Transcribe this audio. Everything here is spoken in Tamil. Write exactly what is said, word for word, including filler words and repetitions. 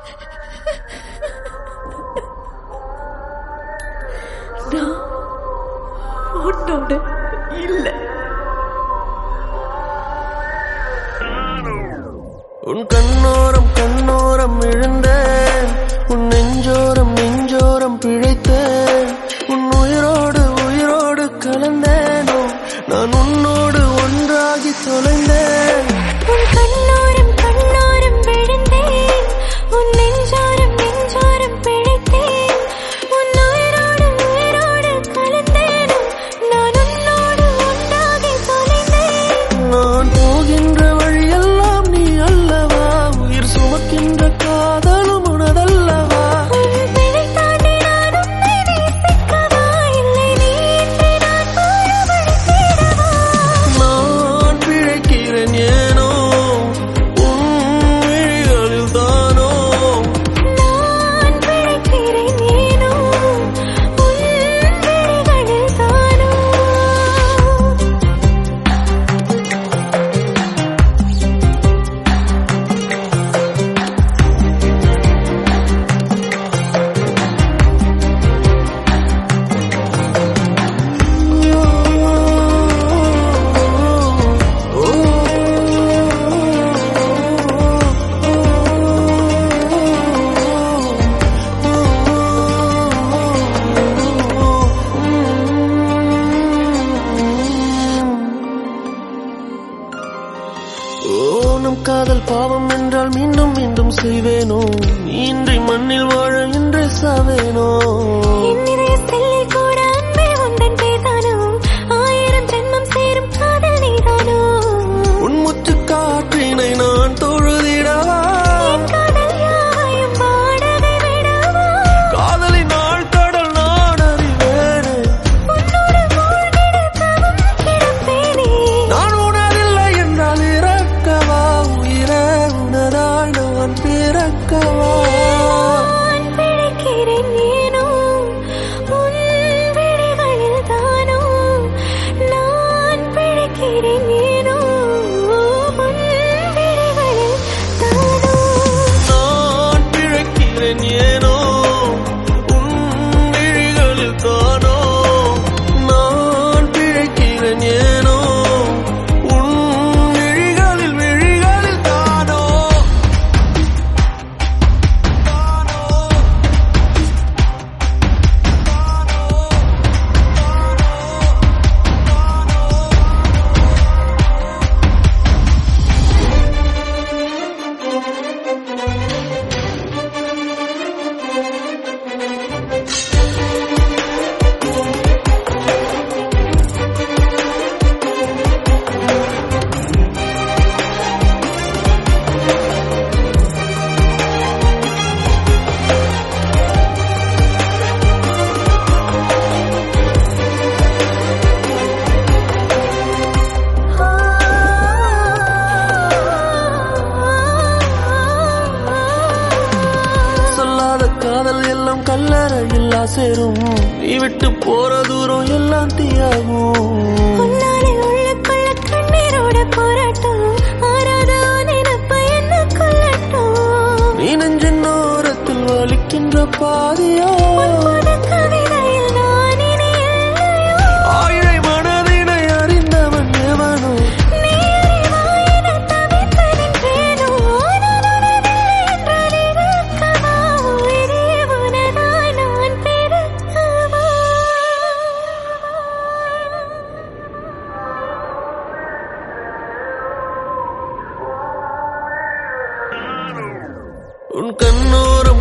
நான் உன்னோட இல்ல. உன் கண்ணோரம் கண்ணோரம் விழுந்தேன், உன் நெஞ்சோரம் நெஞ்சோரம் பிழைத்தேன், உன் உயிரோடு உயிரோடு கலந்தேனோ நான் உன்னோடு ஒன்றாகி தொலைந்தேன். உன் கண்ணோரம் கண்ணோரம் விழுந்தேன், உன் நெஞ்சோரம் நெஞ்சோரம் பிழைத்தேன், உன் உயிரோடு உயிரோடு கலந்தேனோ நான் உன்னோடு ஒன்றாகி தொலைந்தேன். நான் போகின்ற வழியெல்லாம் நீ அல்லவா, உயிர் சுமக்கின்ற காதலும் உனதல்லவா. உன் பிழை தாண்டி நான் உன்னை நேசிக்கவா, இல்லை நீ இன்றி நான் வாழ வழி தேடவா. நான் பிழைக்கிறேன் ஏனோ உன் விழிகளில் தானோ. நான் பிழைக்கிறேன் ஏனோ உன் விழிகளில் தானோ. ஓ, நம் காதல் பாவம் என்றால் மீண்டும் மீண்டும் செய்வேனோ, நீ இன்றி மண்ணில் வாழ இன்றே சாவேனோ. என் இதயத்தில் கூட அன்பே உந்தன் பேர்தானோ, ஆயிரம் ஜென்மம் சேரும் காதல் நீதானோ. உன் முத்து காற்றினை நான் தொழுதிடவா, என் காதல் யாவையும் வாடகை விடவா. காதலின் நாள் கடல் நான் அறிவேனே, உன்னோடு மூழ்கிட தவம் கிடப்பேனே. நான் உணரில்லை என்றால் இறக்கவா, உயிரே உனதால் நான் பிறக்கவா. நான் பிழைக்கிறேன் ஏனோ உன் விழிகளில் தானோ, நான் பிழைக்கிறேன் ஏனோ உன் விழிகளில் தானோ. நான் பிழைக்கிறேன் ஏனோ உன் விழிகளில் தானோ. நான் பிழைக்கிறேன் ஏனோ உன் விழிகளில் விழிகளில் தானோ. சொல்லாத காதல் எல்லாம் கல்லறையில் சேரும், நீ விட்டு போற தூரம் எல்லாம் தீயாகும். உன்னாலே உள்ளுக்குள்ள கண்ணீரோட போராட்டம், ஆறாத நினைப்ப என்ன கொல்லட்டும். நீ நெஞ்சின் ஓரத்தில் வலிக்கின்ற பாதியோ, உன் கவிதையில் நான் இனி இல்லையோ. ஆயிரை மனதினை அறிந்தவன் எவனோ. நீ அறிவாய் என தவித்து நின்றேனோ, நான் உனதில்லை என்றால் இருக்கவா, உயிரே உனதாய் நான் பிறக்கவா. உன் கண்ணோரம்